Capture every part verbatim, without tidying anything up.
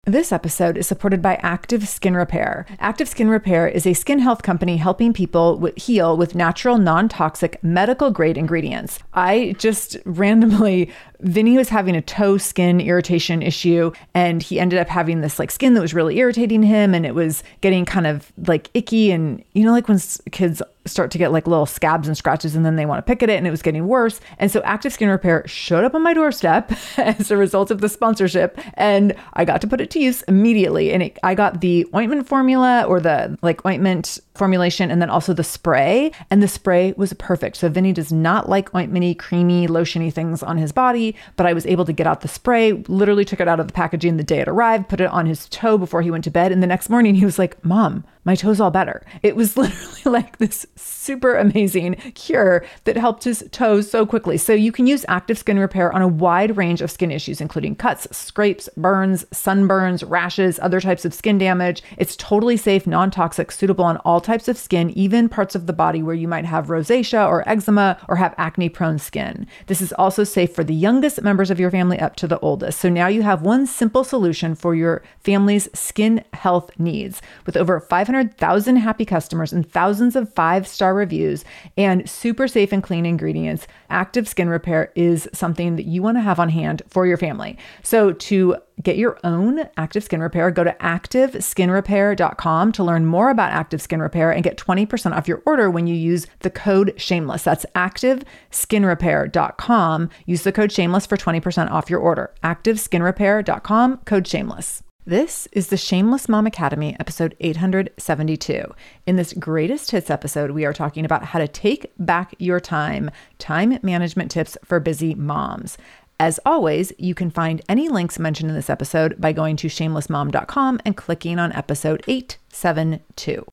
This episode is supported by Active Skin Repair. Active Skin Repair is a skin health company helping people with, heal with natural, non-toxic, medical-grade ingredients. I just randomly, Vinny was having a toe skin irritation issue, and he ended up having this like skin that was really irritating him, and it was getting kind of like icky, and you know, like when kids start to get like little scabs and scratches and then they want to pick at it, and it was getting worse. And so Active Skin Repair showed up on my doorstep as a result of the sponsorship, and I got to put it to use immediately. And it, I got the ointment formula, or the like ointment formulation, and then also the spray, and the spray was perfect. So Vinny does not like ointmenty, creamy, lotiony things on his body, but I was able to get out the spray, literally took it out of the packaging the day it arrived, put it on his toe before he went to bed. And the next morning he was like, "Mom, my toe's all better." It was literally like this super amazing cure that helped his toes so quickly. So you can use Active Skin Repair on a wide range of skin issues, including cuts, scrapes, burns, sunburns, rashes, other types of skin damage. It's totally safe, non-toxic, suitable on all types of skin, even parts of the body where you might have rosacea or eczema or have acne-prone skin. This is also safe for the youngest members of your family up to the oldest. So now you have one simple solution for your family's skin health needs. With over five hundred thousand happy customers and thousands of five-star reviews and super safe and clean ingredients, Active Skin Repair is something that you want to have on hand for your family. So to get your own Active Skin Repair, go to active skin repair dot com to learn more about Active Skin Repair and get twenty percent off your order when you use the code SHAMELESS. That's active skin repair dot com. Use the code SHAMELESS for twenty percent off your order. active skin repair dot com, code SHAMELESS. This is the Shameless Mom Academy, episode eight hundred seventy-two. In this greatest hits episode, we are talking about how to take back your time, time management tips for busy moms. As always, you can find any links mentioned in this episode by going to shameless mom dot com and clicking on episode eight seventy-two.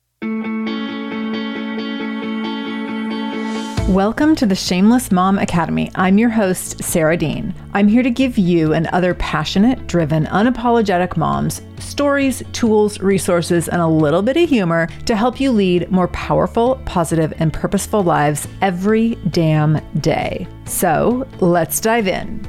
Welcome to the Shameless Mom Academy. I'm your host, Sarah Dean. I'm here to give you and other passionate, driven, unapologetic moms stories, tools, resources, and a little bit of humor to help you lead more powerful, positive, and purposeful lives every damn day. So let's dive in.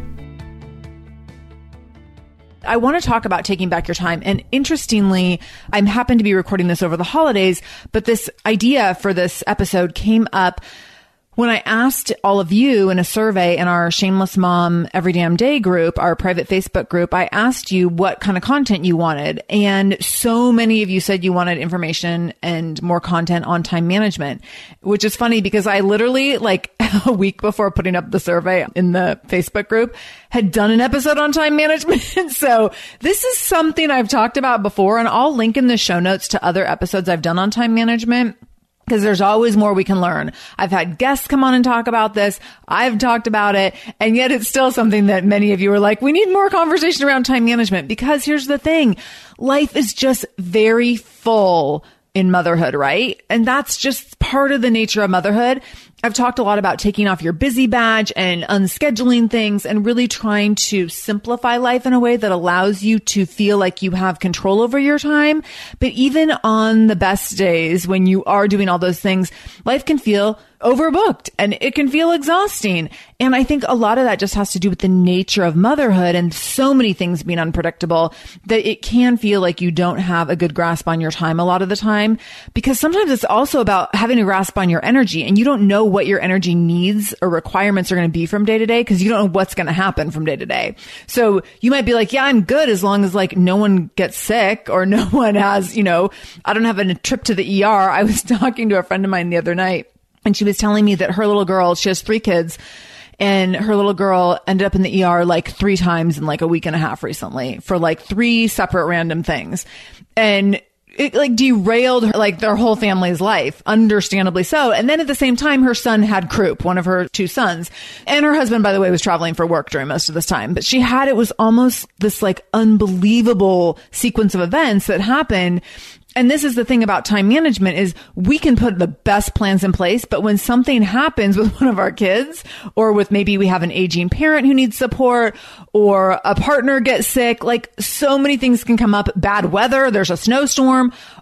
I want to talk about taking back your time. And interestingly, I happen to be recording this over the holidays, but this idea for this episode came up when I asked all of you in a survey in our Shameless Mom Every Damn Day group, our private Facebook group. I asked you what kind of content you wanted. And so many of you said you wanted information and more content on time management, which is funny because I literally, like a week before putting up the survey in the Facebook group, had done an episode on time management. So this is something I've talked about before, and I'll link in the show notes to other episodes I've done on time management, because there's always more we can learn. I've had guests come on and talk about this. I've talked about it. And yet it's still something that many of you are like, we need more conversation around time management. Because here's the thing. Life is just very full in motherhood, right? And that's just part of the nature of motherhood. I've talked a lot about taking off your busy badge and unscheduling things and really trying to simplify life in a way that allows you to feel like you have control over your time. But even on the best days when you are doing all those things, life can feel overbooked and it can feel exhausting. And I think a lot of that just has to do with the nature of motherhood and so many things being unpredictable that it can feel like you don't have a good grasp on your time a lot of the time, because sometimes it's also about having a grasp on your energy, and you don't know what your energy needs or requirements are going to be from day to day because you don't know what's going to happen from day to day. So you might be like, yeah, I'm good as long as like no one gets sick or no one has, you know, I don't have a trip to the E R. I was talking to a friend of mine the other night, and she was telling me that her little girl, she has three kids, and her little girl ended up in the E R like three times in like a week and a half recently for like three separate random things. And it like derailed her, like their whole family's life, understandably so. And then at the same time, her son had croup, one of her two sons. And her husband, by the way, was traveling for work during most of this time. But she had, it was almost this like unbelievable sequence of events that happened. And this is the thing about time management is we can put the best plans in place, but when something happens with one of our kids, or with maybe we have an aging parent who needs support, or a partner gets sick, like so many things can come up, bad weather, there's a snowstorm,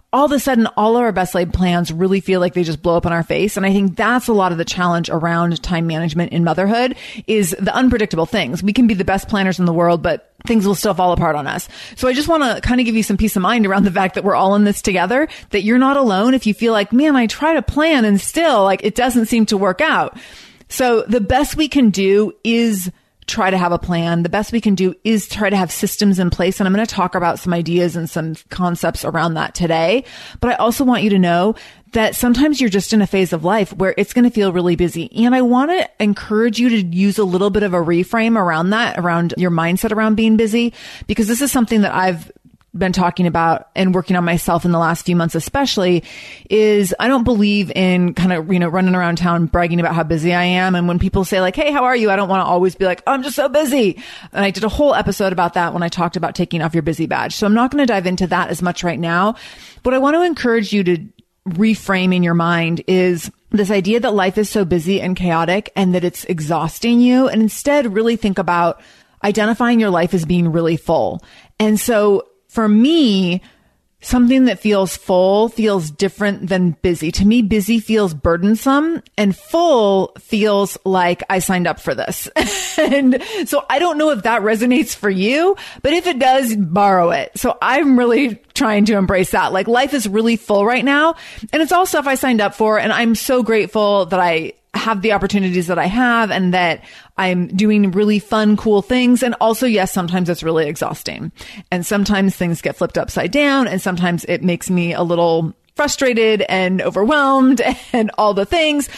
all of a sudden, all of our best laid plans really feel like they just blow up in our face. And I think that's a lot of the challenge around time management in motherhood is the unpredictable things. We can be the best planners in the world, but things will still fall apart on us. So I just want to kind of give you some peace of mind around the fact that we're all in this together, that you're not alone if you feel like, man, I try to plan and still like it doesn't seem to work out. So the best we can do is try to have a plan. The best we can do is try to have systems in place. And I'm going to talk about some ideas and some concepts around that today. But I also want you to know that sometimes you're just in a phase of life where it's going to feel really busy. And I want to encourage you to use a little bit of a reframe around that, around your mindset around being busy, because this is something that I've been talking about and working on myself in the last few months, especially, is I don't believe in kind of, you know, running around town bragging about how busy I am. And when people say like, hey, how are you? I don't want to always be like, oh, I'm just so busy. And I did a whole episode about that when I talked about taking off your busy badge. So I'm not going to dive into that as much right now. What I want to encourage you to reframe in your mind is this idea that life is so busy and chaotic and that it's exhausting you. And instead really think about identifying your life as being really full. And so for me, something that feels full feels different than busy. To me, busy feels burdensome and full feels like I signed up for this. And so I don't know if that resonates for you, but if it does, borrow it. So I'm really trying to embrace that. Like life is really full right now. And it's all stuff I signed up for. And I'm so grateful that I have the opportunities that I have and that I'm doing really fun, cool things. And also, yes, sometimes it's really exhausting. And sometimes things get flipped upside down. And sometimes it makes me a little frustrated and overwhelmed and all the things.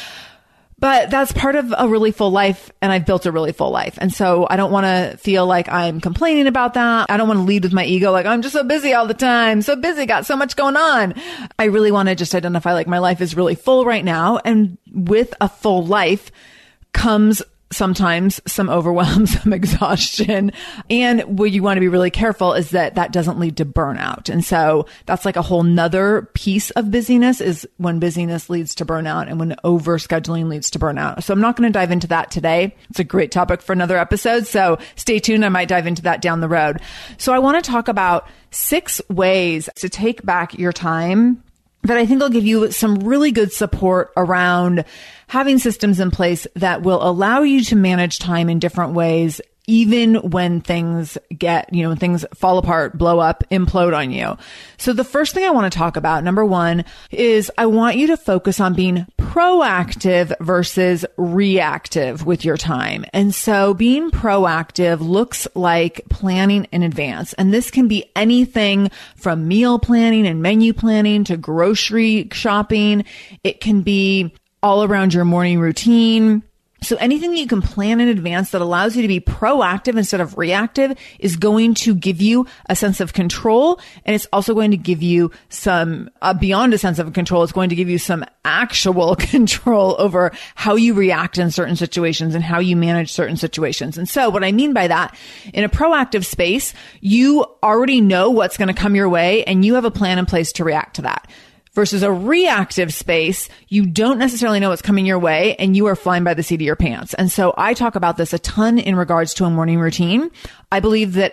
But that's part of a really full life. And I've built a really full life. And so I don't want to feel like I'm complaining about that. I don't want to lead with my ego. Like I'm just so busy all the time. So busy, got so much going on. I really want to just identify like my life is really full right now. And with a full life comes sometimes some overwhelm, some exhaustion. And what you want to be really careful is that that doesn't lead to burnout. And so that's like a whole nother piece of busyness is when busyness leads to burnout and when over scheduling leads to burnout. So I'm not going to dive into that today. It's a great topic for another episode. So stay tuned. I might dive into that down the road. So I want to talk about six ways to take back your time that I think will give you some really good support around having systems in place that will allow you to manage time in different ways, even when things get, you know, when things fall apart, blow up, implode on you. So the first thing I want to talk about, number one, is I want you to focus on being proactive versus reactive with your time. And so being proactive looks like planning in advance. And this can be anything from meal planning and menu planning to grocery shopping. It can be all around your morning routine. So anything that you can plan in advance that allows you to be proactive instead of reactive is going to give you a sense of control. And it's also going to give you some, uh, beyond a sense of control, it's going to give you some actual control over how you react in certain situations and how you manage certain situations. And so what I mean by that, in a proactive space, you already know what's going to come your way and you have a plan in place to react to that. Versus a reactive space, you don't necessarily know what's coming your way and you are flying by the seat of your pants. And so I talk about this a ton in regards to a morning routine. I believe that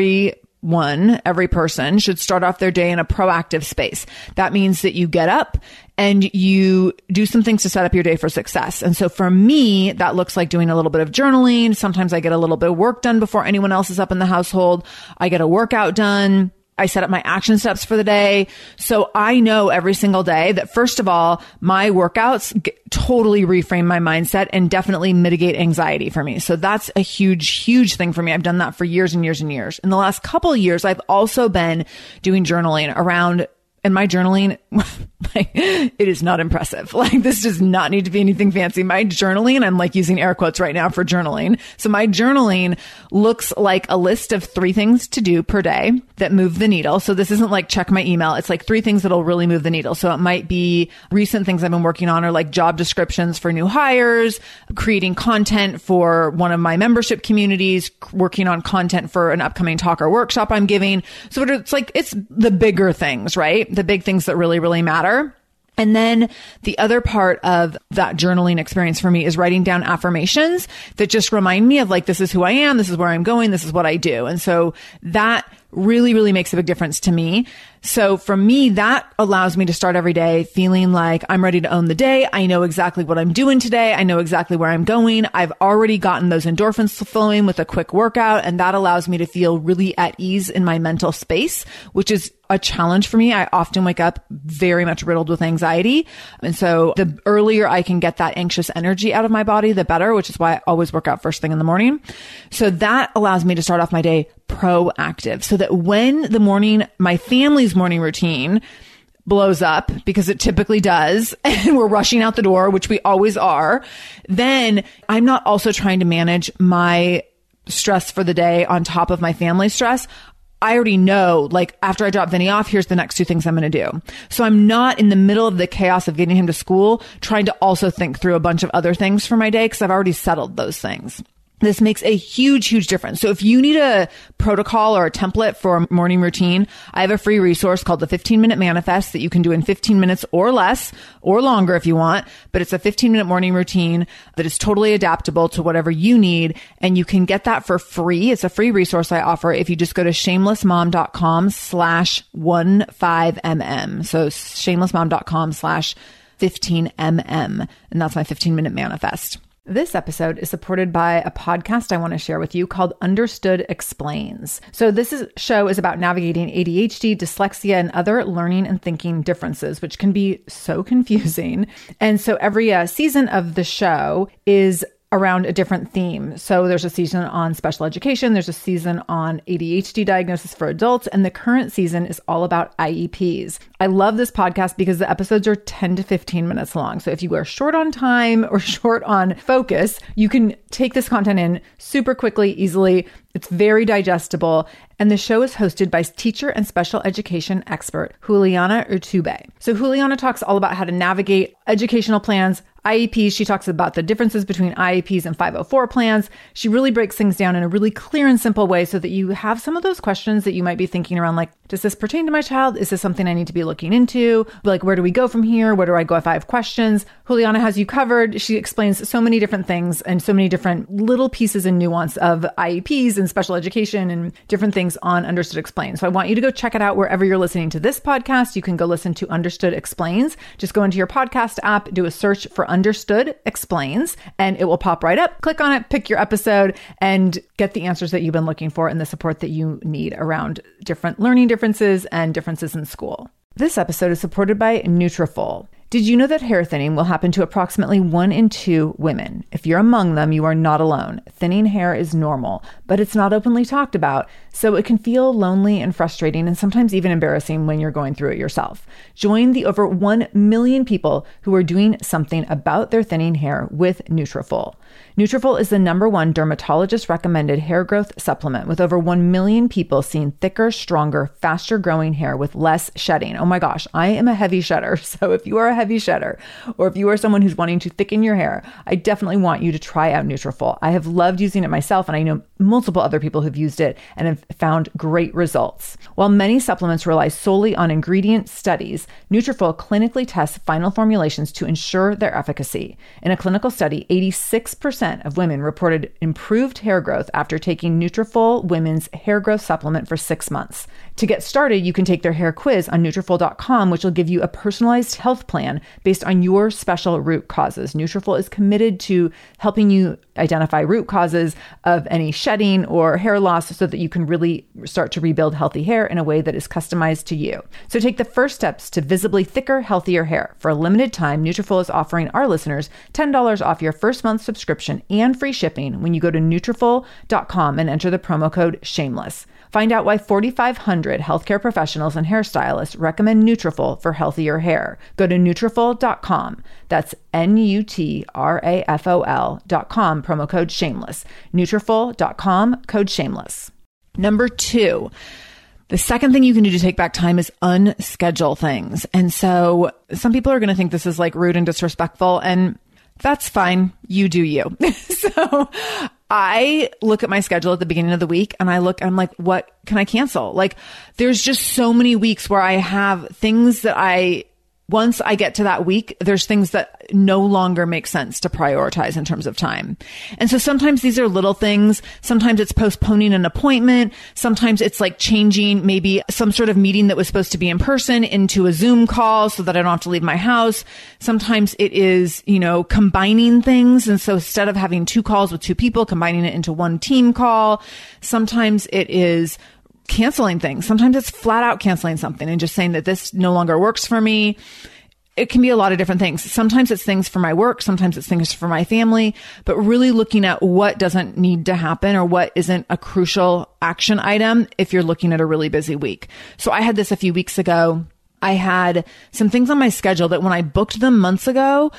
everyone, every person should start off their day in a proactive space. That means that you get up and you do some things to set up your day for success. And so for me, that looks like doing a little bit of journaling. Sometimes I get a little bit of work done before anyone else is up in the household. I get a workout done. I set up my action steps for the day. So I know every single day that, first of all, my workouts get, totally reframe my mindset and definitely mitigate anxiety for me. So that's a huge, huge thing for me. I've done that for years and years and years. In the last couple of years, I've also been doing journaling around, and my journaling, like, it is not impressive. Like, this does not need to be anything fancy. My journaling, I'm like using air quotes right now for journaling. So my journaling looks like a list of three things to do per day that move the needle. So this isn't like check my email. It's like three things that'll really move the needle. So it might be recent things I've been working on are like job descriptions for new hires, creating content for one of my membership communities, working on content for an upcoming talk or workshop I'm giving. So it's like, it's the bigger things, right? The big things that really, really matter. And then the other part of that journaling experience for me is writing down affirmations that just remind me of like, this is who I am. This is where I'm going. This is what I do. And so that really, really makes a big difference to me. So for me, that allows me to start every day feeling like I'm ready to own the day. I know exactly what I'm doing today. I know exactly where I'm going. I've already gotten those endorphins flowing with a quick workout, and that allows me to feel really at ease in my mental space, which is a challenge for me. I often wake up very much riddled with anxiety. And so the earlier I can get that anxious energy out of my body, the better, which is why I always work out first thing in the morning. So that allows me to start off my day proactive, so that when the morning, my family's morning routine blows up, because it typically does, and we're rushing out the door, which we always are, then I'm not also trying to manage my stress for the day on top of my family stress. I already know, like, after I drop Vinny off, here's the next two things I'm going to do. So I'm not in the middle of the chaos of getting him to school, trying to also think through a bunch of other things for my day, because I've already settled those things. This makes a huge, huge difference. So if you need a protocol or a template for a morning routine, I have a free resource called the fifteen minute manifest that you can do in fifteen minutes or less or longer if you want. But it's a fifteen minute morning routine that is totally adaptable to whatever you need. And you can get that for free. It's a free resource I offer if you just go to shamelessmom.com slash 15mm. So shamelessmom.com slash 15mm. And that's my fifteen minute manifest. This episode is supported by a podcast I want to share with you called Understood Explains. So this is, show is about navigating A D H D, dyslexia, and other learning and thinking differences, which can be so confusing. And so every uh, season of the show is around a different theme. So there's a season on special education, there's a season on A D H D diagnosis for adults, and the current season is all about I E Ps. I love this podcast because the episodes are ten to fifteen minutes long. So if you are short on time or short on focus, you can take this content in super quickly, easily. It's very digestible. And the show is hosted by teacher and special education expert Juliana Urtubey. So Juliana talks all about how to navigate educational plans, I E Ps. She talks about the differences between I E Ps and five oh four plans. She really breaks things down in a really clear and simple way so that you have some of those questions that you might be thinking around, like, does this pertain to my child? Is this something I need to be looking into? Like, where do we go from here? Where do I go if I have questions? Juliana has you covered. She explains so many different things and so many different little pieces and nuance of I E Ps and special education and different things on Understood Explains. So I want you to go check it out wherever you're listening to this podcast. You can go listen to Understood Explains. Just go into your podcast app, do a search for Understood Explains, and it will pop right up. Click on it, pick your episode, and get the answers that you've been looking for and the support that you need around different learning differences and differences in school. This episode is supported by Nutrafol. Did you know that hair thinning will happen to approximately one in two women? If you're among them, you are not alone. Thinning hair is normal, but it's not openly talked about, so it can feel lonely and frustrating and sometimes even embarrassing when you're going through it yourself. Join the over one million people who are doing something about their thinning hair with Nutrafol. Nutrafol is the number one dermatologist-recommended hair growth supplement, with over one million people seeing thicker, stronger, faster-growing hair with less shedding. Oh my gosh, I am a heavy shedder, so if you are a heavy shedder, or if you are someone who's wanting to thicken your hair, I definitely want you to try out Nutrafol. I have loved using it myself, and I know multiple other people who've used it and have found great results. While many supplements rely solely on ingredient studies, Nutrafol clinically tests final formulations to ensure their efficacy. In a clinical study, eighty-six percent of women reported improved hair growth after taking Nutrafol Women's Hair Growth Supplement for six months. To get started, you can take their hair quiz on Nutrafol dot com, which will give you a personalized health plan based on your special root causes. Nutrafol is committed to helping you identify root causes of any shedding or hair loss so that you can really start to rebuild healthy hair in a way that is customized to you. So take the first steps to visibly thicker, healthier hair. For a limited time, Nutrafol is offering our listeners ten dollars off your first month subscription and free shipping when you go to Nutrafol dot com and enter the promo code SHAMELESS. Find out why forty-five hundred healthcare professionals and hairstylists recommend Nutrafol for healthier hair. Go to Nutrafol dot com. That's N U T R A F O L dot com, promo code SHAMELESS. Nutrafol dot com, code SHAMELESS. Number two, the second thing you can do to take back time is unschedule things. And so some people are going to think this is like rude and disrespectful, and that's fine. You do you. So I look at my schedule at the beginning of the week and I look, I'm like, what can I cancel? Like, there's just so many weeks where I have things that I once I get to that week, there's things that no longer make sense to prioritize in terms of time. And so sometimes these are little things. Sometimes it's postponing an appointment. Sometimes it's like changing maybe some sort of meeting that was supposed to be in person into a Zoom call so that I don't have to leave my house. Sometimes it is, you know, combining things. And so instead of having two calls with two people, combining it into one team call. Sometimes it is canceling things. Sometimes it's flat out canceling something and just saying that this no longer works for me. It can be a lot of different things. Sometimes it's things for my work. Sometimes it's things for my family, but really looking at what doesn't need to happen or what isn't a crucial action item if you're looking at a really busy week. So I had this a few weeks ago. I had some things on my schedule that when I booked them months ago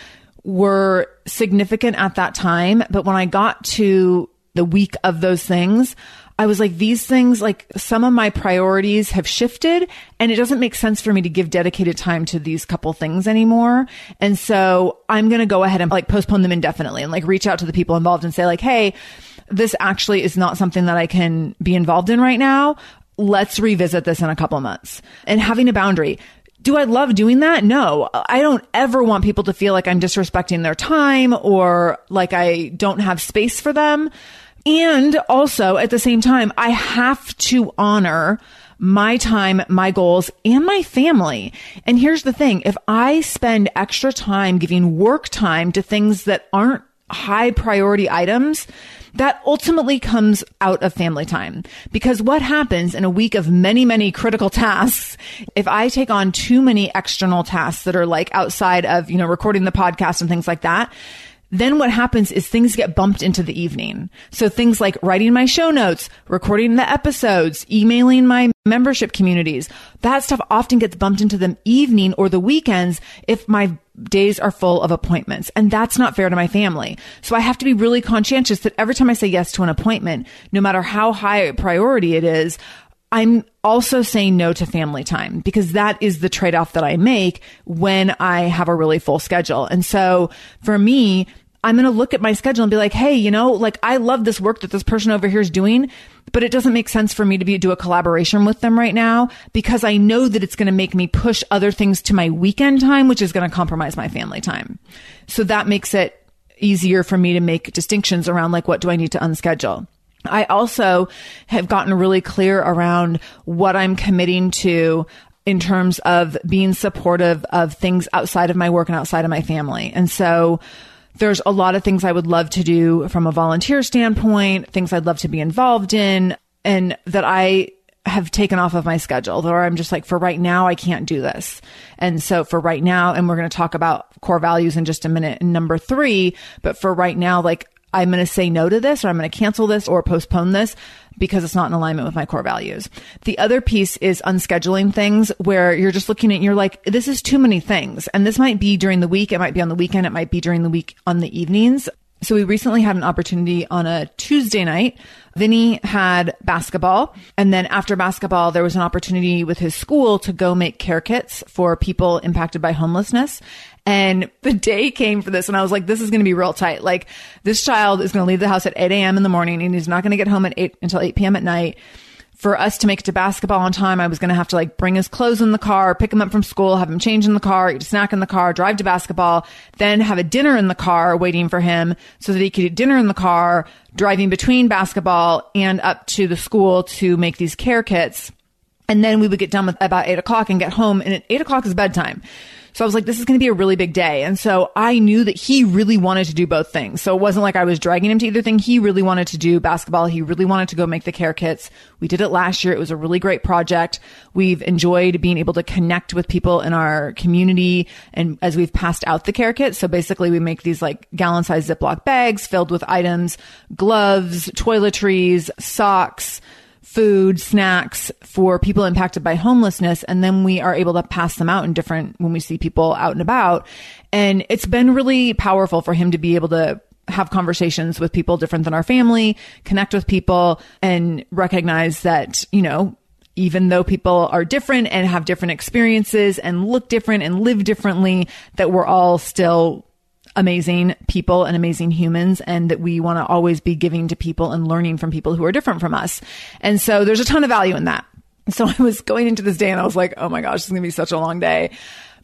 were significant at that time. But when I got to the week of those things, I was like, these things, like some of my priorities have shifted and it doesn't make sense for me to give dedicated time to these couple things anymore. And so I'm going to go ahead and like postpone them indefinitely and like reach out to the people involved and say like, hey, this actually is not something that I can be involved in right now. Let's revisit this in a couple months. And having a boundary. Do I love doing that? No, I don't ever want people to feel like I'm disrespecting their time or like I don't have space for them. And also at the same time, I have to honor my time, my goals, and my family. And here's the thing. If I spend extra time giving work time to things that aren't high priority items, that ultimately comes out of family time. Because what happens in a week of many, many critical tasks, if I take on too many external tasks that are like outside of, you know, recording the podcast and things like that, then what happens is things get bumped into the evening. So things like writing my show notes, recording the episodes, emailing my membership communities, that stuff often gets bumped into the evening or the weekends if my days are full of appointments. And that's not fair to my family. So I have to be really conscientious that every time I say yes to an appointment, no matter how high a priority it is, I'm also saying no to family time because that is the trade-off that I make when I have a really full schedule. And so for me, I'm going to look at my schedule and be like, hey, you know, like I love this work that this person over here is doing, but it doesn't make sense for me to be do a collaboration with them right now because I know that it's going to make me push other things to my weekend time, which is going to compromise my family time. So that makes it easier for me to make distinctions around like, what do I need to unschedule? I also have gotten really clear around what I'm committing to in terms of being supportive of things outside of my work and outside of my family. And so there's a lot of things I would love to do from a volunteer standpoint, things I'd love to be involved in, and that I have taken off of my schedule, or I'm just like, for right now, I can't do this. And so for right now, and we're going to talk about core values in just a minute, number three, but for right now, like, I'm going to say no to this, or I'm going to cancel this or postpone this because it's not in alignment with my core values. The other piece is unscheduling things where you're just looking at, and you're like, this is too many things. And this might be during the week. It might be on the weekend. It might be during the week on the evenings. So we recently had an opportunity on a Tuesday night. Vinny had basketball. And then after basketball, there was an opportunity with his school to go make care kits for people impacted by homelessness. And the day came for this, and I was like, this is going to be real tight. Like, this child is going to leave the house at eight a.m. in the morning, and he's not going to get home at eight until eight p.m. at night. For us to make it to basketball on time, I was going to have to like bring his clothes in the car, pick him up from school, have him change in the car, eat a snack in the car, drive to basketball, then have a dinner in the car waiting for him so that he could eat dinner in the car, driving between basketball and up to the school to make these care kits. And then we would get done with about eight o'clock and get home, and at eight o'clock is bedtime. So I was like, this is going to be a really big day. And so I knew that he really wanted to do both things. So it wasn't like I was dragging him to either thing. He really wanted to do basketball. He really wanted to go make the care kits. We did it last year. It was a really great project. We've enjoyed being able to connect with people in our community. And as we've passed out the care kits, so basically we make these like gallon sized Ziploc bags filled with items, gloves, toiletries, socks, food, snacks for people impacted by homelessness. And then we are able to pass them out in different, when we see people out and about. And it's been really powerful for him to be able to have conversations with people different than our family, connect with people, and recognize that, you know, even though people are different and have different experiences and look different and live differently, that we're all still amazing people and amazing humans, and that we want to always be giving to people and learning from people who are different from us. And so there's a ton of value in that. So I was going into this day and I was like, oh my gosh, it's going to be such a long day.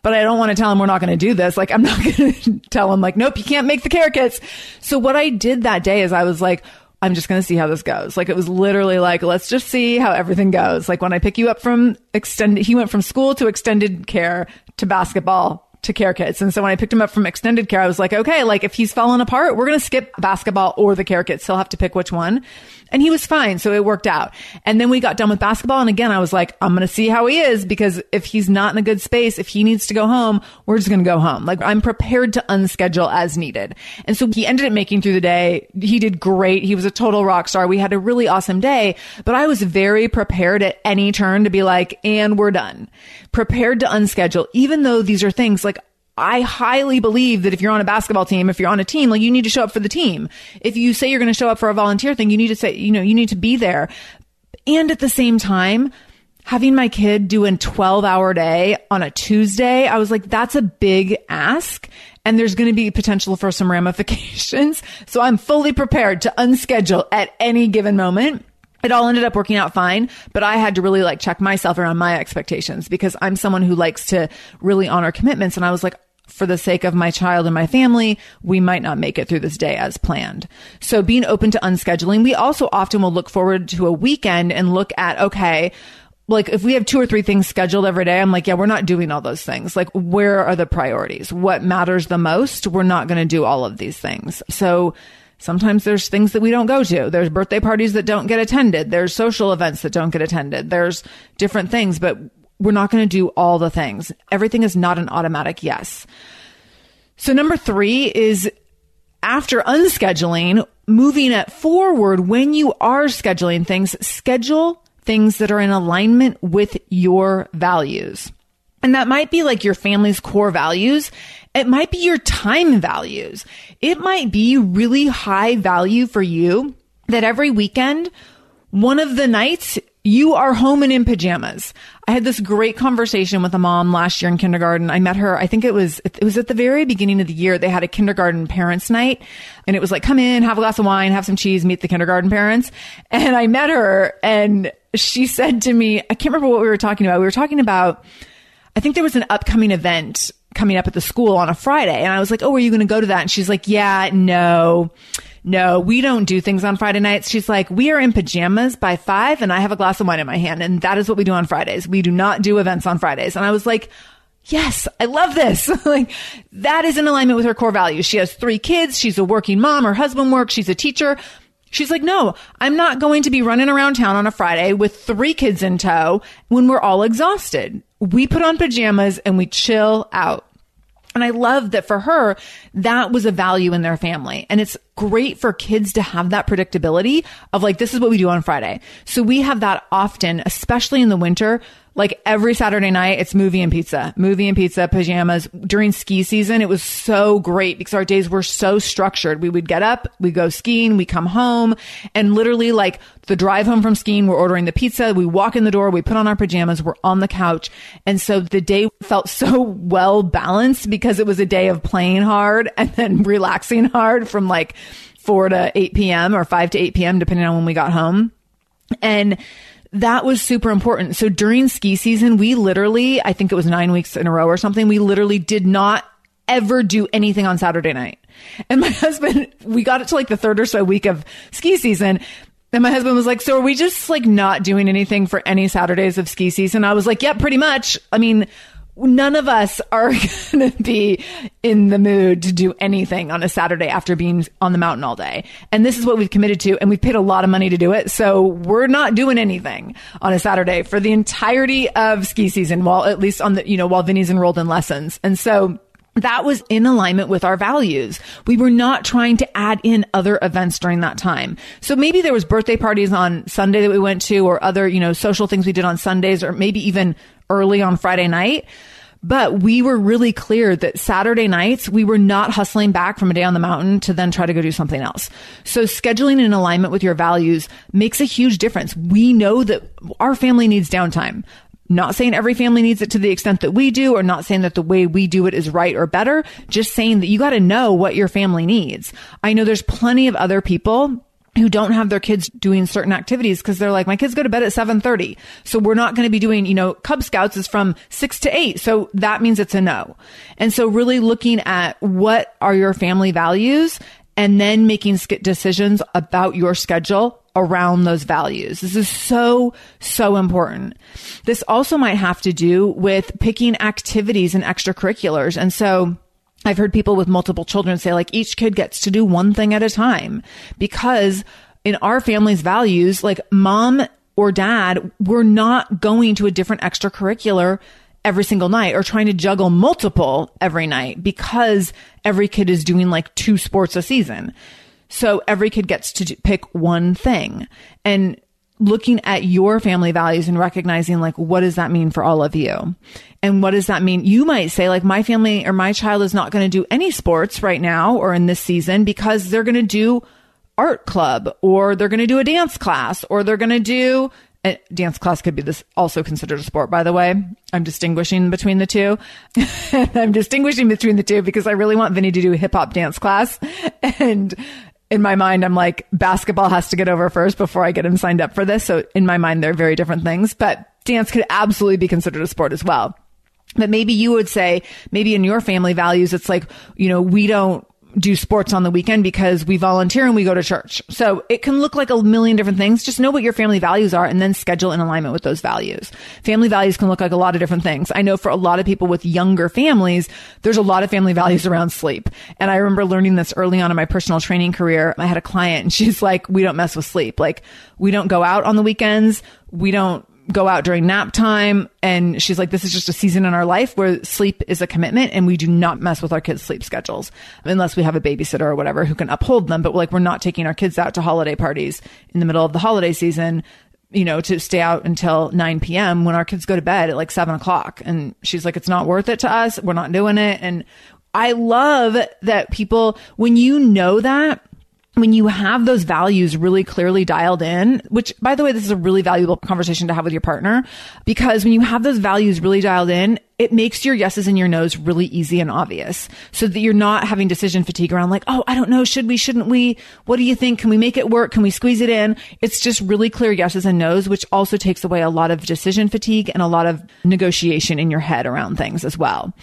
but I don't want to tell him we're not going to do this. Like, I'm not going to tell him like, nope, you can't make the carrot kits. So what I did that day is I was like, I'm just going to see how this goes. Like, it was literally like, let's just see how everything goes. Like, when I pick you up from extended, he went from school to extended care to basketball to care kits. And so when I picked him up from extended care, I was like, okay, like if he's fallen apart, we're going to skip basketball or the care kits. He'll have to pick which one. And he was fine. So it worked out. And then we got done with basketball. And again, I was like, I'm going to see how he is, because if he's not in a good space, if he needs to go home, we're just going to go home. Like, I'm prepared to unschedule as needed. And so he ended up making through the day. He did great. He was a total rock star. We had a really awesome day, but I was very prepared at any turn to be like, and we're done. Prepared to unschedule, even though these are things like, I highly believe that if you're on a basketball team, if you're on a team, like, you need to show up for the team. If you say you're going to show up for a volunteer thing, you need to say, you know, you need to be there. And at the same time, having my kid do a twelve hour day on a Tuesday, I was like, that's a big ask. And there's going to be potential for some ramifications. So I'm fully prepared to unschedule at any given moment. It all ended up working out fine, but I had to really like check myself around my expectations, because I'm someone who likes to really honor commitments. And I was like, for the sake of my child and my family, we might not make it through this day as planned. So being open to unscheduling, we also often will look forward to a weekend and look at, okay, like if we have two or three things scheduled every day, I'm like, yeah, we're not doing all those things. Like, where are the priorities? What matters the most? We're not going to do all of these things. So sometimes there's things that we don't go to. There's birthday parties that don't get attended. There's social events that don't get attended. There's different things, but we're not going to do all the things. Everything is not an automatic yes. So number three is, after unscheduling, moving it forward, when you are scheduling things, schedule things that are in alignment with your values. And that might be like your family's core values. It might be your time values. It might be really high value for you that every weekend, one of the nights, you are home and in pajamas. I had this great conversation with a mom last year in kindergarten. I met her, I think it was, it was at the very beginning of the year. They had a kindergarten parents night, and it was like, come in, have a glass of wine, have some cheese, meet the kindergarten parents. And I met her, and she said to me, I can't remember what we were talking about. We were talking about, I think there was an upcoming event coming up at the school on a Friday. And I was like, oh, are you going to go to that? And she's like, yeah, no, no, we don't do things on Friday nights. She's like, we are in pajamas by five and I have a glass of wine in my hand. And that is what we do on Fridays. We do not do events on Fridays. And I was like, yes, I love this. Like, that is in alignment with her core values. She has three kids. She's a working mom. Her husband works. She's a teacher. She's like, no, I'm not going to be running around town on a Friday with three kids in tow when we're all exhausted. We put on pajamas and we chill out. And I love that for her, that was a value in their family. And it's great for kids to have that predictability of like, this is what we do on Friday. So we have that often, especially in the winter. Like every Saturday night, it's movie and pizza, movie and pizza, pajamas. During ski season, it was so great because our days were so structured. We would get up, we go skiing, we come home, and literally like the drive home from skiing, we're ordering the pizza, we walk in the door, we put on our pajamas, we're on the couch. And so the day felt so well balanced because it was a day of playing hard and then relaxing hard from like four to eight p.m. or five to eight p.m., depending on when we got home. And that was super important. So during ski season, we literally, I think it was nine weeks in a row or something, we literally did not ever do anything on Saturday night. And my husband, we got it to like the third or so week of ski season. And my husband was like, so are we just like not doing anything for any Saturdays of ski season? I was like, yeah, pretty much. I mean, none of us are going to be in the mood to do anything on a Saturday after being on the mountain all day. And this is what we've committed to. And we've paid a lot of money to do it. So we're not doing anything on a Saturday for the entirety of ski season, while at least on the, you know, while Vinny's enrolled in lessons. And so that was in alignment with our values. We were not trying to add in other events during that time. So maybe there was birthday parties on Sunday that we went to, or other, you know, social things we did on Sundays, or maybe even early on Friday night. But we were really clear that Saturday nights, we were not hustling back from a day on the mountain to then try to go do something else. So scheduling in alignment with your values makes a huge difference. We know that our family needs downtime. Not saying every family needs it to the extent that we do, or not saying that the way we do it is right or better, just saying that you got to know what your family needs. I know there's plenty of other people who don't have their kids doing certain activities because they're like, my kids go to bed at seven thirty. So we're not going to be doing, you know, Cub Scouts is from six to eight. So that means it's a no. And so really looking at what are your family values and then making decisions about your schedule around those values. This is so, so important. This also might have to do with picking activities and extracurriculars. And so I've heard people with multiple children say like each kid gets to do one thing at a time, because in our family's values, like mom or dad, we're not going to a different extracurricular every single night or trying to juggle multiple every night because every kid is doing like two sports a season. So every kid gets to pick one thing. And looking at your family values and recognizing like, what does that mean for all of you? And what does that mean? You might say like, my family or my child is not going to do any sports right now or in this season because they're going to do art club, or they're going to do a dance class, or they're going to do a dance class. Could be this also considered a sport, by the way. I'm distinguishing between the two. I'm distinguishing between the two because I really want Vinny to do a hip hop dance class. And in my mind, I'm like, basketball has to get over first before I get him signed up for this. So in my mind, they're very different things, but dance could absolutely be considered a sport as well. But maybe you would say, maybe in your family values, it's like, you know, we don't do sports on the weekend because we volunteer and we go to church. So it can look like a million different things. Just know what your family values are and then schedule in alignment with those values. Family values can look like a lot of different things. I know for a lot of people with younger families, there's a lot of family values around sleep. And I remember learning this early on in my personal training career. I had a client and she's like, we don't mess with sleep. Like, we don't go out on the weekends. We don't go out during nap time. And she's like, this is just a season in our life where sleep is a commitment and we do not mess with our kids' sleep schedules unless we have a babysitter or whatever who can uphold them. But like, we're not taking our kids out to holiday parties in the middle of the holiday season, you know, to stay out until nine p.m. when our kids go to bed at like seven o'clock. And she's like, it's not worth it to us. We're not doing it. And I love that people, when you know that, when you have those values really clearly dialed in, which by the way, this is a really valuable conversation to have with your partner, because when you have those values really dialed in, it makes your yeses and your nos really easy and obvious so that you're not having decision fatigue around like, oh, I don't know. Should we, shouldn't we? What do you think? Can we make it work? Can we squeeze it in? It's just really clear yeses and nos, which also takes away a lot of decision fatigue and a lot of negotiation in your head around things as well.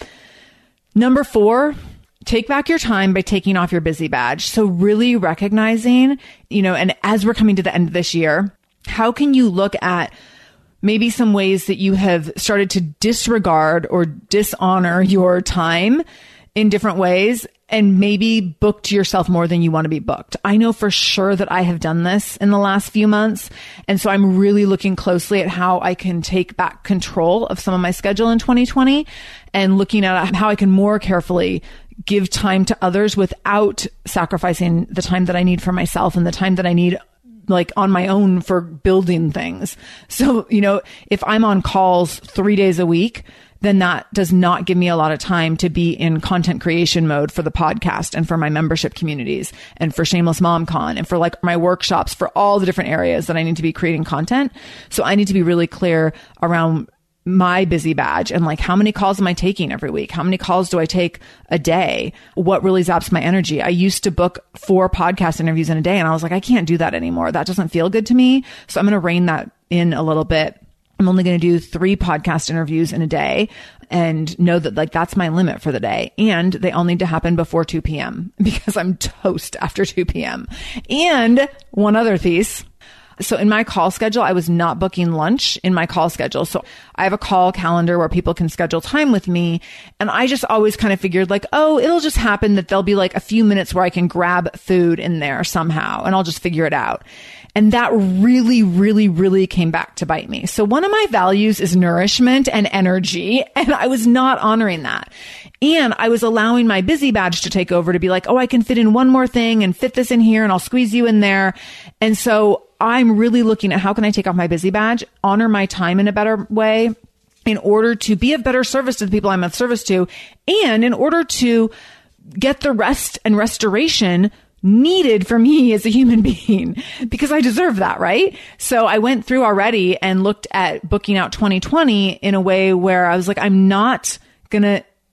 Number four, take back your time by taking off your busy badge. So really recognizing, you know, and as we're coming to the end of this year, how can you look at maybe some ways that you have started to disregard or dishonor your time in different ways and maybe booked yourself more than you want to be booked? I know for sure that I have done this in the last few months. And so I'm really looking closely at how I can take back control of some of my schedule in twenty twenty and looking at how I can more carefully give time to others without sacrificing the time that I need for myself and the time that I need like on my own for building things. So, you know, if I'm on calls three days a week, then that does not give me a lot of time to be in content creation mode for the podcast and for my membership communities and for Shameless MomCon and for like my workshops, for all the different areas that I need to be creating content. So I need to be really clear around my busy badge and like, how many calls am I taking every week? How many calls do I take a day? What really zaps my energy? I used to book four podcast interviews in a day and I was like, I can't do that anymore. That doesn't feel good to me. So I'm going to rein that in a little bit. I'm only going to do three podcast interviews in a day and know that like that's my limit for the day. And they all need to happen before two p.m. because I'm toast after two p.m. And one other piece. So in my call schedule, I was not booking lunch in my call schedule. So I have a call calendar where people can schedule time with me. And I just always kind of figured like, oh, it'll just happen that there'll be like a few minutes where I can grab food in there somehow and I'll just figure it out. And that really, really, really came back to bite me. So one of my values is nourishment and energy. And I was not honoring that. And I was allowing my busy badge to take over to be like, oh, I can fit in one more thing and fit this in here and I'll squeeze you in there. And so I'm really looking at how can I take off my busy badge, honor my time in a better way in order to be of better service to the people I'm of service to, and in order to get the rest and restoration needed for me as a human being, because I deserve that, right? So I went through already and looked at booking out twenty twenty in a way where I was like, I'm not going to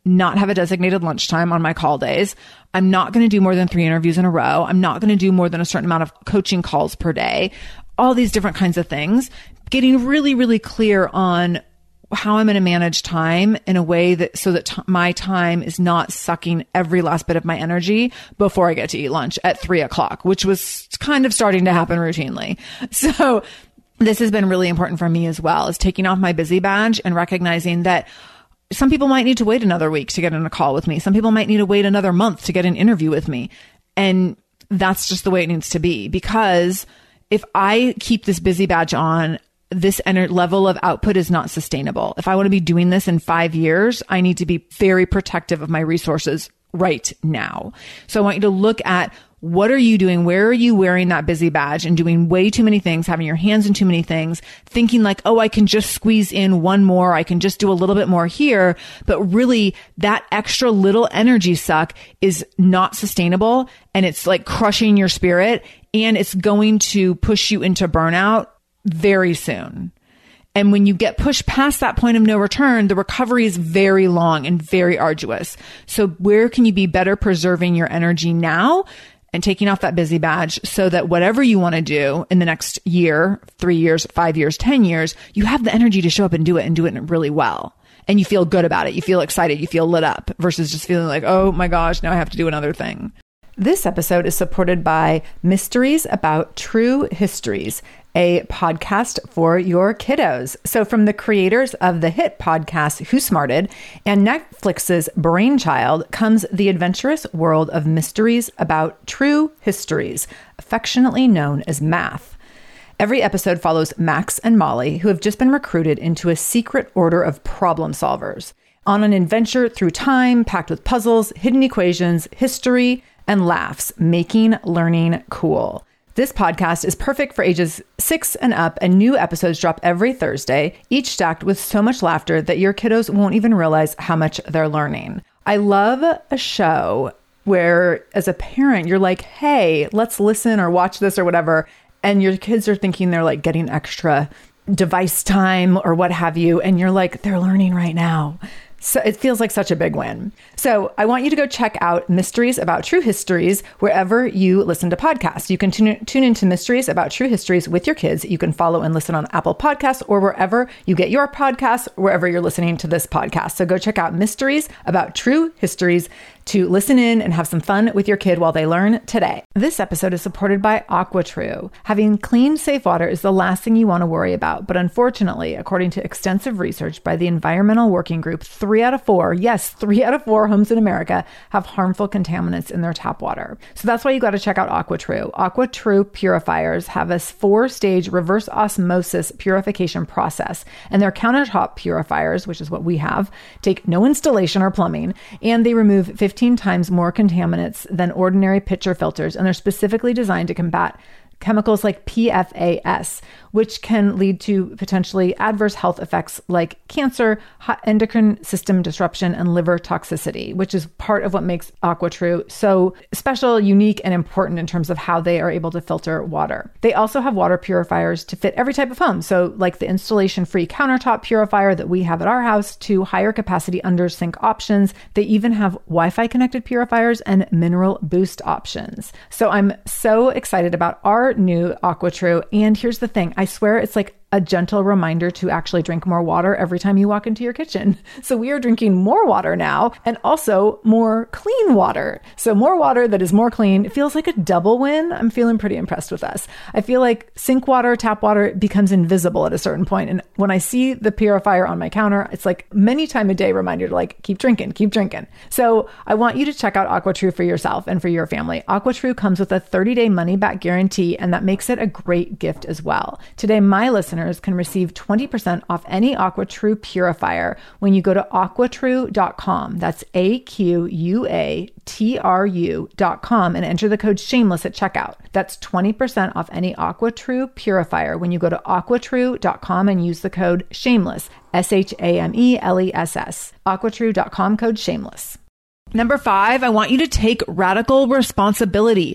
not have a designated lunchtime on my call days. I'm not going to do more than three interviews in a row. I'm not going to do more than a certain amount of coaching calls per day. All these different kinds of things. Getting really, really clear on how I'm going to manage time in a way that so that t- my time is not sucking every last bit of my energy before I get to eat lunch at three o'clock, which was kind of starting to happen routinely. So this has been really important for me as well, is taking off my busy badge and recognizing that some people might need to wait another week to get in a call with me. Some people might need to wait another month to get an interview with me. And that's just the way it needs to be, because if I keep this busy badge on, this ener- level of output is not sustainable. If I want to be doing this in five years, I need to be very protective of my resources right now. So I want you to look at, what are you doing? Where are you wearing that busy badge and doing way too many things, having your hands in too many things, thinking like, oh, I can just squeeze in one more. I can just do a little bit more here. But really that extra little energy suck is not sustainable, and it's like crushing your spirit, and it's going to push you into burnout very soon. And when you get pushed past that point of no return, the recovery is very long and very arduous. So where can you be better preserving your energy now and taking off that busy badge so that whatever you want to do in the next year, three years, five years, ten years, you have the energy to show up and do it and do it really well. And you feel good about it. You feel excited. You feel lit up versus just feeling like, oh my gosh, now I have to do another thing. This episode is supported by Mysteries About True Histories, a podcast for your kiddos. So from the creators of the hit podcast Who Smarted and Netflix's Brainchild comes the adventurous world of Mysteries About True Histories, affectionately known as MATH. Every episode follows Max and Molly, who have just been recruited into a secret order of problem solvers on an adventure through time packed with puzzles, hidden equations, history, and laughs, making learning cool. This podcast is perfect for ages six and up, and new episodes drop every Thursday, each stacked with so much laughter that your kiddos won't even realize how much they're learning. I love a show where, as a parent, you're like, hey, let's listen or watch this or whatever, and your kids are thinking they're like getting extra device time or what have you, and you're like, they're learning right now. So it feels like such a big win. So I want you to go check out Mysteries About True Histories wherever you listen to podcasts. You can tune, tune into Mysteries About True Histories with your kids. You can follow and listen on Apple Podcasts or wherever you get your podcasts, wherever you're listening to this podcast. So go check out Mysteries About True Histories to listen in and have some fun with your kid while they learn today. This episode is supported by AquaTrue. Having clean, safe water is the last thing you want to worry about. But unfortunately, according to extensive research by the Environmental Working Group, three out of four, yes, three out of four homes in America have harmful contaminants in their tap water. So that's why you got to check out AquaTrue. AquaTrue purifiers have a four-stage reverse osmosis purification process, and their countertop purifiers, which is what we have, take no installation or plumbing, and they remove fifteen times more contaminants than ordinary pitcher filters, and they're specifically designed to combat chemicals like P F A S, which can lead to potentially adverse health effects like cancer, endocrine system disruption, and liver toxicity, which is part of what makes AquaTrue so special, unique, and important in terms of how they are able to filter water. They also have water purifiers to fit every type of home. So like the installation-free countertop purifier that we have at our house to higher capacity under sink options. They even have Wi-Fi connected purifiers and mineral boost options. So I'm so excited about our new AquaTrue. And here's the thing, I swear it's like a gentle reminder to actually drink more water every time you walk into your kitchen. So we are drinking more water now, and also more clean water. So more water that is more clean. It feels like a double win. I'm feeling pretty impressed with us. I feel like sink water, tap water becomes invisible at a certain point. And when I see the purifier on my counter, it's like many time a day reminder to like, keep drinking, keep drinking. So I want you to check out AquaTrue for yourself and for your family. AquaTrue comes with a thirty day money back guarantee, and that makes it a great gift as well. Today, my listeners can receive twenty percent off any AquaTrue purifier when you go to aqua true dot com. That's A Q U A T R U dot com and enter the code shameless at checkout. That's twenty percent off any AquaTrue purifier when you go to aqua true dot com and use the code shameless, S H A M E L E S S. aqua true dot com code shameless. Number five, I want you to take radical responsibility.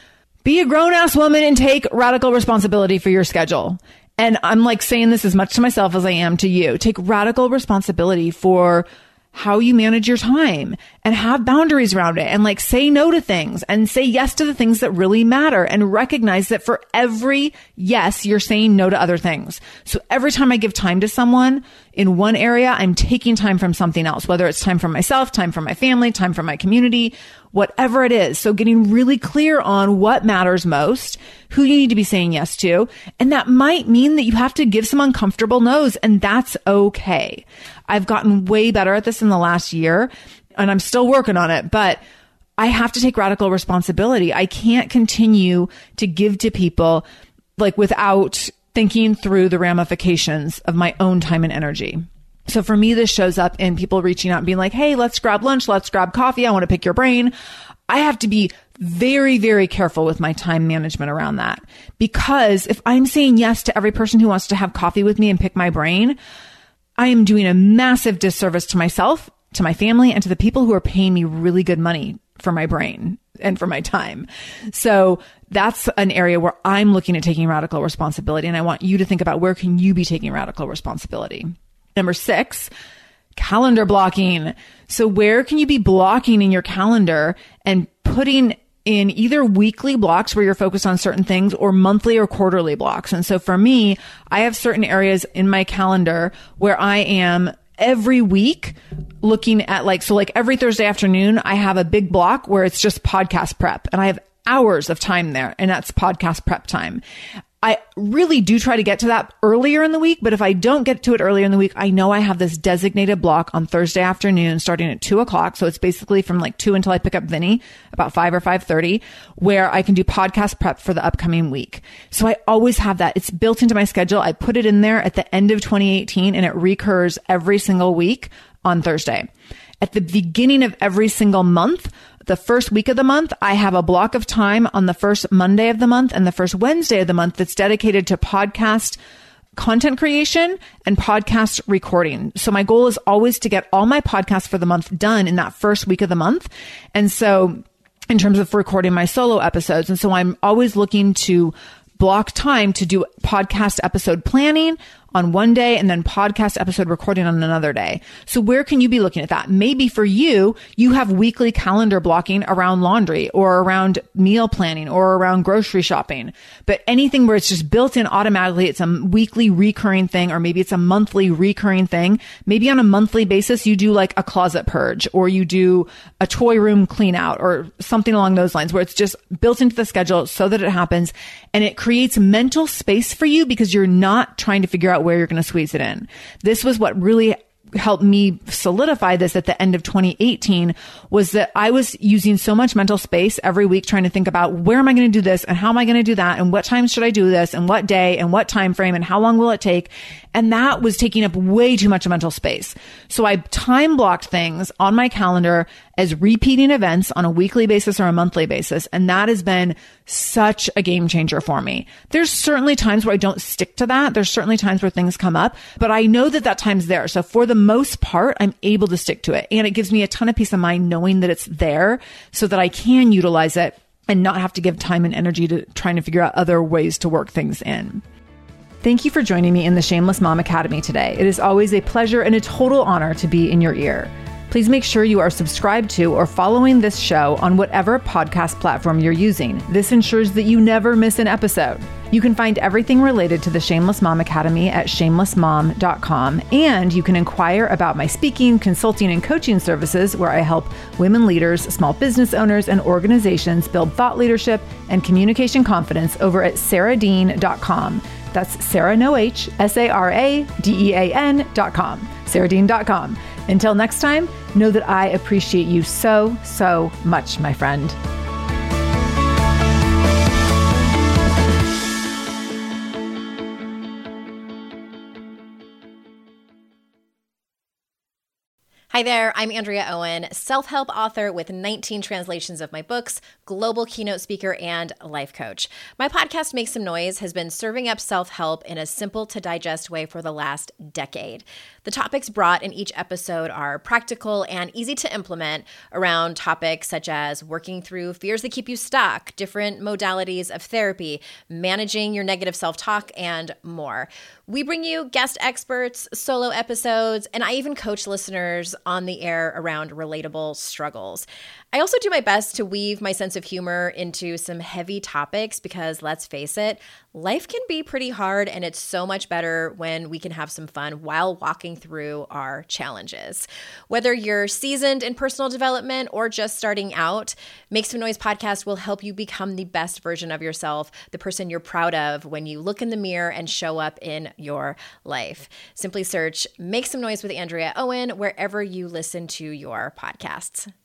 Be a grown-ass woman and take radical responsibility for your schedule. And I'm like saying this as much to myself as I am to you. Take radical responsibility for how you manage your time and have boundaries around it and like say no to things and say yes to the things that really matter and recognize that for every yes, you're saying no to other things. So every time I give time to someone in one area, I'm taking time from something else, whether it's time for myself, time for my family, time for my community, whatever it is. So getting really clear on what matters most, who you need to be saying yes to. And that might mean that you have to give some uncomfortable no's, and that's okay. I've gotten way better at this in the last year, and I'm still working on it, but I have to take radical responsibility. I can't continue to give to people like without thinking through the ramifications of my own time and energy. So for me, this shows up in people reaching out and being like, hey, let's grab lunch. Let's grab coffee. I want to pick your brain. I have to be very, very careful with my time management around that, because if I'm saying yes to every person who wants to have coffee with me and pick my brain, I am doing a massive disservice to myself, to my family, and to the people who are paying me really good money for my brain and for my time. So that's an area where I'm looking at taking radical responsibility. And I want you to think about, where can you be taking radical responsibility? Number six, calendar blocking. So where can you be blocking in your calendar and putting in either weekly blocks where you're focused on certain things or monthly or quarterly blocks? And so for me, I have certain areas in my calendar where I am every week looking at like, so like every Thursday afternoon, I have a big block where it's just podcast prep, and I have hours of time there, and that's podcast prep time. I really do try to get to that earlier in the week, but if I don't get to it earlier in the week, I know I have this designated block on Thursday afternoon starting at two o'clock. So it's basically from like two until I pick up Vinny, about five or five thirty, where I can do podcast prep for the upcoming week. So I always have that. It's built into my schedule. I put it in there at the end of twenty eighteen, and it recurs every single week on Thursday. At the beginning of every single month, the first week of the month, I have a block of time on the first Monday of the month and the first Wednesday of the month that's dedicated to podcast content creation and podcast recording. So my goal is always to get all my podcasts for the month done in that first week of the month. And so in terms of recording my solo episodes. And so I'm always looking to block time to do podcast episode planning on one day and then podcast episode recording on another day. So where can you be looking at that? Maybe for you, you have weekly calendar blocking around laundry or around meal planning or around grocery shopping. But anything where it's just built in automatically, it's a weekly recurring thing, or maybe it's a monthly recurring thing. Maybe on a monthly basis, you do like a closet purge, or you do a toy room clean out, or something along those lines, where it's just built into the schedule so that it happens, and it creates mental space for you because you're not trying to figure out where you're going to squeeze it in. This was what really helped me solidify this at the end of twenty eighteen, was that I was using so much mental space every week trying to think about, where am I going to do this and how am I going to do that and what time should I do this and what day and what time frame and how long will it take? And that was taking up way too much mental space. So I time blocked things on my calendar as repeating events on a weekly basis or a monthly basis. And that has been such a game changer for me. There's certainly times where I don't stick to that. There's certainly times where things come up, but I know that that time's there. So for the most part, I'm able to stick to it. And it gives me a ton of peace of mind knowing that it's there so that I can utilize it and not have to give time and energy to trying to figure out other ways to work things in. Thank you for joining me in the Shameless Mom Academy today. It is always a pleasure and a total honor to be in your ear. Please make sure you are subscribed to or following this show on whatever podcast platform you're using. This ensures that you never miss an episode. You can find everything related to the Shameless Mom Academy at shameless mom dot com, and you can inquire about my speaking, consulting, and coaching services where I help women leaders, small business owners, and organizations build thought leadership and communication confidence over at sarah dean dot com. That's Sarah, no H, S A R A D E A N dot com, sarah dean dot com. Until next time, know that I appreciate you so, so much, my friend. Hi there, I'm Andrea Owen, self-help author with nineteen translations of my books, global keynote speaker, and life coach. My podcast, Make Some Noise, has been serving up self-help in a simple-to-digest way for the last decade. The topics brought in each episode are practical and easy to implement around topics such as working through fears that keep you stuck, different modalities of therapy, managing your negative self-talk, and more. We bring you guest experts, solo episodes, and I even coach listeners on the air around relatable struggles. I also do my best to weave my sense of humor into some heavy topics because, let's face it, life can be pretty hard, and it's so much better when we can have some fun while walking through our challenges. Whether you're seasoned in personal development or just starting out, Make Some Noise podcast will help you become the best version of yourself, the person you're proud of when you look in the mirror and show up in your life. Simply search Make Some Noise with Andrea Owen wherever you listen to your podcasts.